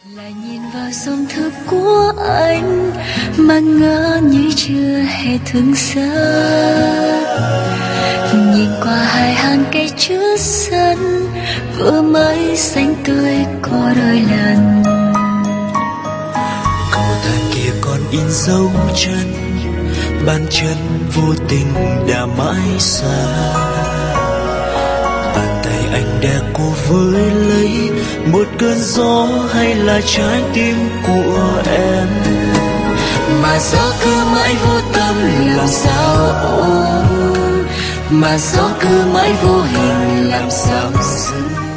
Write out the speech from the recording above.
lại nhìn vào dòng thư của anh mà ngỡ như chưa hề thương xa, nhìn qua hai hàng cây chữ sân vừa mới xanh tươi có đôi lần. Cầu thang kia còn in dấu chân, bàn chân vô tình đã mãi xa. Bàn tay anh đã cố với lấy một cơn gió hay là trái tim của em, Mà gió cứ mãi vô tâm làm sao ôm, mà gió cứ mãi vô hình làm sao dừng.